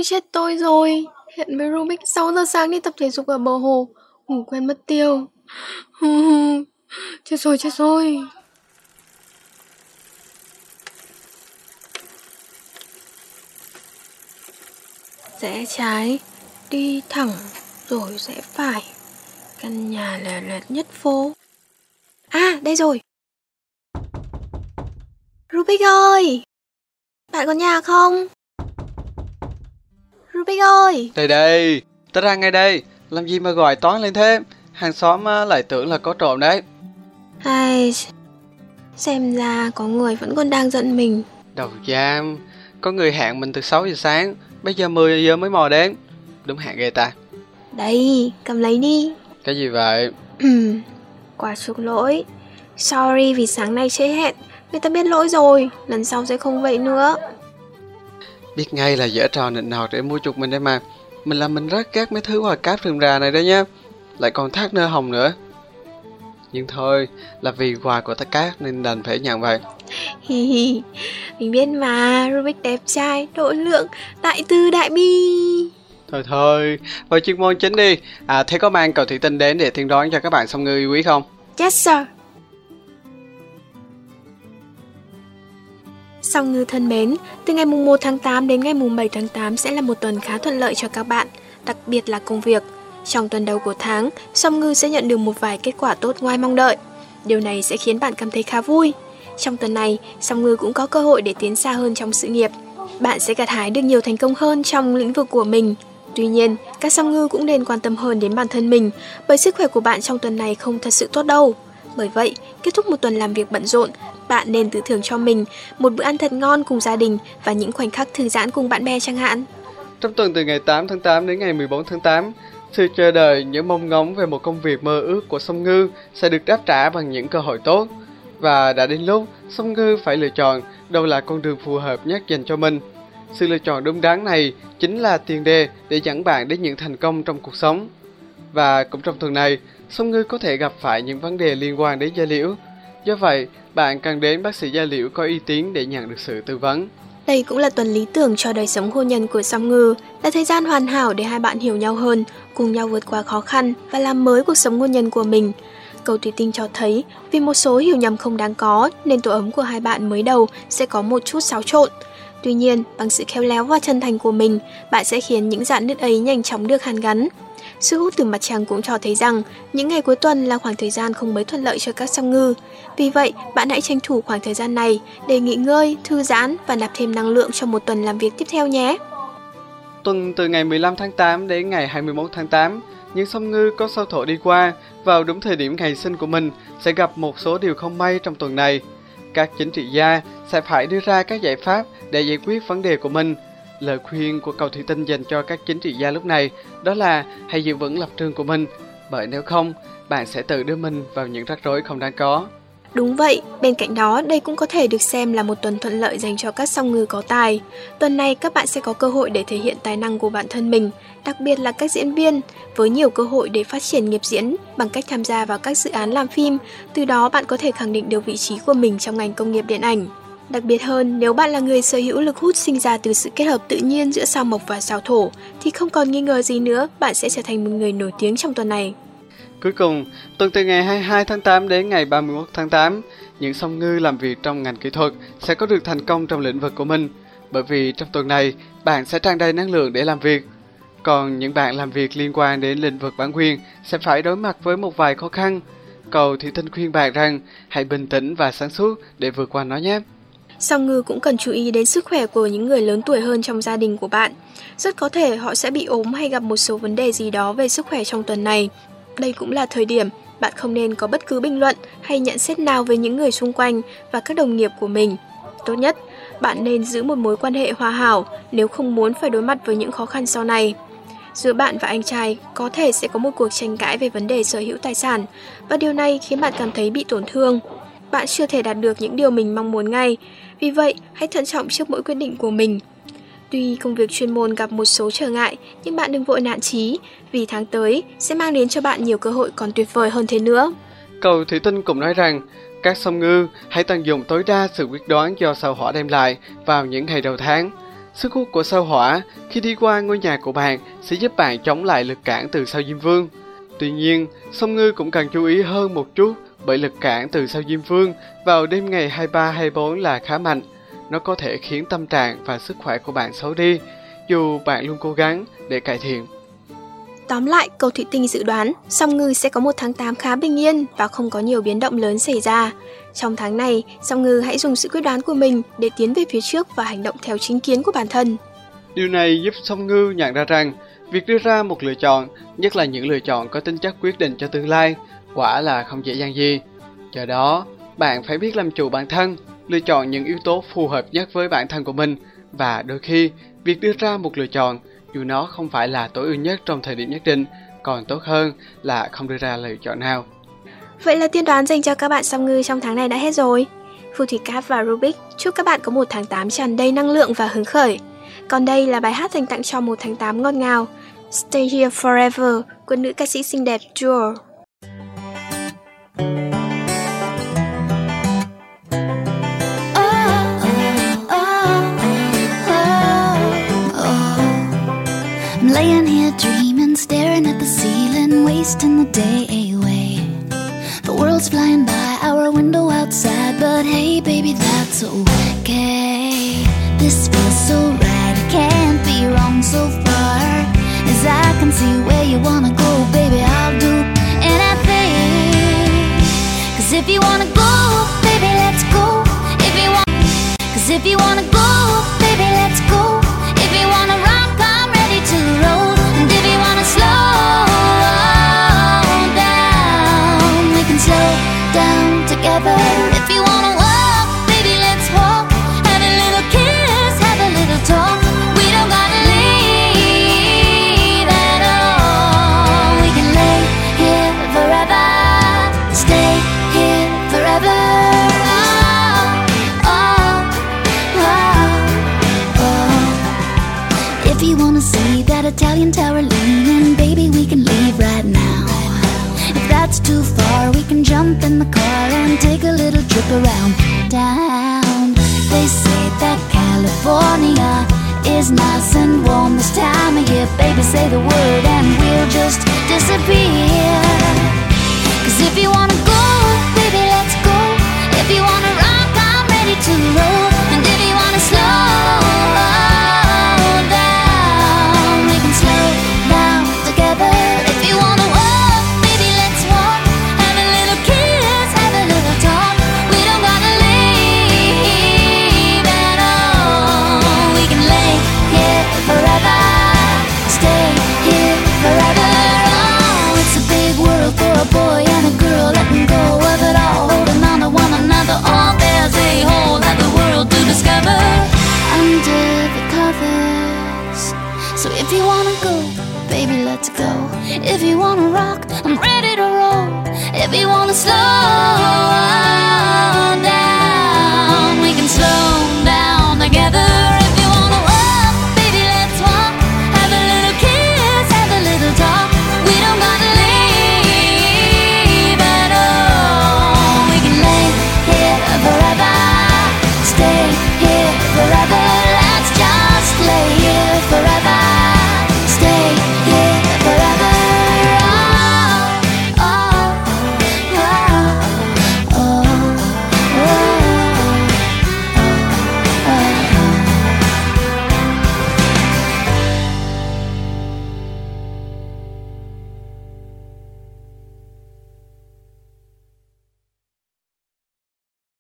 Ôi chết tôi rồi. Hẹn với Rubik 6 giờ sáng đi tập thể dục ở bờ hồ. Ngủ quên mất tiêu. Chết rồi. Rẽ trái, đi thẳng, rồi rẽ phải. Căn nhà lẻ lẹt nhất phố. À, đây rồi. Rubik ơi! Bạn có nhà không? Rubik ơi! Đây, tớ ra ngay đây. Làm gì mà gọi toán lên thế? Hàng xóm lại tưởng là có trộm đấy. Ai... Xem ra có người vẫn còn đang giận mình. Đầu giam, có người hẹn mình từ 6 giờ sáng, bây giờ 10 giờ mới mò đến. Đúng hẹn ghê ta. Đây, cầm lấy đi. Cái gì vậy? Quả chuộc lỗi. Sorry vì sáng nay trễ hẹn. Người ta biết lỗi rồi, lần sau sẽ không vậy nữa. Biết ngay là giở trò nịnh nọt để mua chuộc mình đây mà. Mình rất ghét mấy thứ hoa cáp rườm rà này đó nhá. Lại còn thác nơ hồng nữa. Nhưng thôi, là vì quà của ta cát nên đành phải nhận vậy. Hi hi, mình biết mà, Rubik đẹp trai, độ lượng, đại từ đại bi. Thôi, vào chuyên môn chính đi. Thế có mang cậu thủy tinh đến để tiên đoán cho các bạn song ngư yêu quý không? Yes sir. Song ngư thân mến, từ ngày mùng 1 tháng 8 đến ngày mùng 7 tháng 8 sẽ là một tuần khá thuận lợi cho các bạn, đặc biệt là công việc. Trong tuần đầu của tháng, song ngư sẽ nhận được một vài kết quả tốt ngoài mong đợi. Điều này sẽ khiến bạn cảm thấy khá vui. Trong tuần này, song ngư cũng có cơ hội để tiến xa hơn trong sự nghiệp. Bạn sẽ gặt hái được nhiều thành công hơn trong lĩnh vực của mình. Tuy nhiên, các song ngư cũng nên quan tâm hơn đến bản thân mình, bởi sức khỏe của bạn trong tuần này không thật sự tốt đâu. Bởi vậy, kết thúc một tuần làm việc bận rộn, bạn nên tự thưởng cho mình một bữa ăn thật ngon cùng gia đình và những khoảnh khắc thư giãn cùng bạn bè chẳng hạn. Trong tuần từ ngày 8 tháng 8 đến ngày 14 tháng 8, sự chờ đợi, những mong ngóng về một công việc mơ ước của song ngư sẽ được đáp trả bằng những cơ hội tốt. Và đã đến lúc song ngư phải lựa chọn đâu là con đường phù hợp nhất dành cho mình. Sự lựa chọn đúng đắn này chính là tiền đề để dẫn bạn đến những thành công trong cuộc sống. Và cũng trong tuần này, song ngư có thể gặp phải những vấn đề liên quan đến da liễu. Do vậy, bạn cần đến bác sĩ da liễu có uy tín để nhận được sự tư vấn. Đây cũng là tuần lý tưởng cho đời sống hôn nhân của song ngư, là thời gian hoàn hảo để hai bạn hiểu nhau hơn, cùng nhau vượt qua khó khăn và làm mới cuộc sống hôn nhân của mình. Cầu thủy tinh cho thấy, vì một số hiểu nhầm không đáng có nên tổ ấm của hai bạn mới đầu sẽ có một chút xáo trộn. Tuy nhiên, bằng sự khéo léo và chân thành của mình, bạn sẽ khiến những rạn nứt ấy nhanh chóng được hàn gắn. Sự hút từ mặt trăng cũng cho thấy rằng những ngày cuối tuần là khoảng thời gian không mấy thuận lợi cho các song ngư. Vì vậy, bạn hãy tranh thủ khoảng thời gian này để nghỉ ngơi, thư giãn và nạp thêm năng lượng cho một tuần làm việc tiếp theo nhé. Tuần từ ngày 15 tháng 8 đến ngày 21 tháng 8, những song ngư có sao thổ đi qua vào đúng thời điểm ngày sinh của mình sẽ gặp một số điều không may trong tuần này. Các chính trị gia sẽ phải đưa ra các giải pháp để giải quyết vấn đề của mình. Lời khuyên của cầu thủy tinh dành cho các chính trị gia lúc này đó là hãy giữ vững lập trường của mình, bởi nếu không, bạn sẽ tự đưa mình vào những rắc rối không đáng có. Đúng vậy, bên cạnh đó đây cũng có thể được xem là một tuần thuận lợi dành cho các song ngư có tài. Tuần này các bạn sẽ có cơ hội để thể hiện tài năng của bản thân mình, đặc biệt là các diễn viên, với nhiều cơ hội để phát triển nghiệp diễn bằng cách tham gia vào các dự án làm phim, từ đó bạn có thể khẳng định được vị trí của mình trong ngành công nghiệp điện ảnh. Đặc biệt hơn, nếu bạn là người sở hữu lực hút sinh ra từ sự kết hợp tự nhiên giữa sao mộc và sao thổ, thì không còn nghi ngờ gì nữa, bạn sẽ trở thành một người nổi tiếng trong tuần này. Cuối cùng, tuần từ ngày 22 tháng 8 đến ngày 31 tháng 8, những song ngư làm việc trong ngành kỹ thuật sẽ có được thành công trong lĩnh vực của mình, bởi vì trong tuần này, bạn sẽ tràn đầy năng lượng để làm việc. Còn những bạn làm việc liên quan đến lĩnh vực bản quyền sẽ phải đối mặt với một vài khó khăn. Cầu thủy tinh khuyên bạn rằng hãy bình tĩnh và sáng suốt để vượt qua nó nhé. Song ngư cũng cần chú ý đến sức khỏe của những người lớn tuổi hơn trong gia đình của bạn. Rất có thể họ sẽ bị ốm hay gặp một số vấn đề gì đó về sức khỏe trong tuần này. Đây cũng là thời điểm bạn không nên có bất cứ bình luận hay nhận xét nào với những người xung quanh và các đồng nghiệp của mình. Tốt nhất, bạn nên giữ một mối quan hệ hòa hảo nếu không muốn phải đối mặt với những khó khăn sau này. Giữa bạn và anh trai có thể sẽ có một cuộc tranh cãi về vấn đề sở hữu tài sản, và điều này khiến bạn cảm thấy bị tổn thương. Bạn chưa thể đạt được những điều mình mong muốn ngay, vì vậy hãy thận trọng trước mỗi quyết định của mình. Tuy công việc chuyên môn gặp một số trở ngại, nhưng bạn đừng vội nản chí, vì tháng tới sẽ mang đến cho bạn nhiều cơ hội còn tuyệt vời hơn thế nữa. Cầu thủy tinh cũng nói rằng, các song ngư hãy tận dụng tối đa sự quyết đoán do sao hỏa đem lại vào những ngày đầu tháng. Sức hút của sao hỏa khi đi qua ngôi nhà của bạn sẽ giúp bạn chống lại lực cản từ sao Diêm Vương. Tuy nhiên, Song Ngư cũng cần chú ý hơn một chút bởi lực cản từ sao Diêm Vương vào đêm ngày 23-24 là khá mạnh. Nó có thể khiến tâm trạng và sức khỏe của bạn xấu đi, dù bạn luôn cố gắng để cải thiện. Tóm lại, cầu thủy tinh dự đoán Song Ngư sẽ có một tháng 8 khá bình yên và không có nhiều biến động lớn xảy ra. Trong tháng này, Song Ngư hãy dùng sự quyết đoán của mình để tiến về phía trước và hành động theo chính kiến của bản thân. Điều này giúp Song Ngư nhận ra rằng việc đưa ra một lựa chọn, nhất là những lựa chọn có tính chất quyết định cho tương lai, quả là không dễ dàng gì. Do đó, bạn phải biết làm chủ bản thân, lựa chọn những yếu tố phù hợp nhất với bản thân của mình, và đôi khi, việc đưa ra một lựa chọn, dù nó không phải là tối ưu nhất trong thời điểm nhất định, còn tốt hơn là không đưa ra lựa chọn nào. Vậy là tiên đoán dành cho các bạn Song Ngư trong tháng này đã hết rồi. Phù thủy Cát và Rubik chúc các bạn có một tháng 8 tràn đầy năng lượng và hứng khởi. Còn đây là bài hát dành tặng cho một tháng 8 ngọt ngào, Stay Here Forever của nữ ca sĩ xinh đẹp Jewel. Laying here dreaming, staring at the ceiling, wasting the day away. The world's flying by our window outside, but hey baby, that's okay. This feels so right, it can't be wrong so far. As I can see where you wanna go, baby, I'll do anything. Cause if you wanna go, baby, let's go. If you wanna go, baby, let's go. If you wanna rock, I'm ready to roll. And if you wanna slow down, we can slow down together. If you wanna walk, baby, let's walk. Have a little kiss, have a little talk. We don't gotta leave at all. We can lay here forever, stay here forever. If you wanna see that Italian tower leaning, baby, we can leave right now. If that's too far, we can jump in the car and take a little trip around town. They say that California is nice and warm this time of year. Baby, say the word and we'll just disappear. Cause if you wanna go, baby, let's go. If you wanna rock, I'm ready to roll. And if you wanna slow down, we can slow down together. If you wanna walk, baby, let's walk. Have a little kiss, have a little talk. We don't gotta leave at all. We can lay here forever, stay here forever. Oh, it's a big world for a boy and a girl, letting go of it all, holding on to one another. All there's a whole other world to discover under the covers. So if you wanna go, baby, let's go. If you wanna rock, I'm ready to roll. If you wanna slow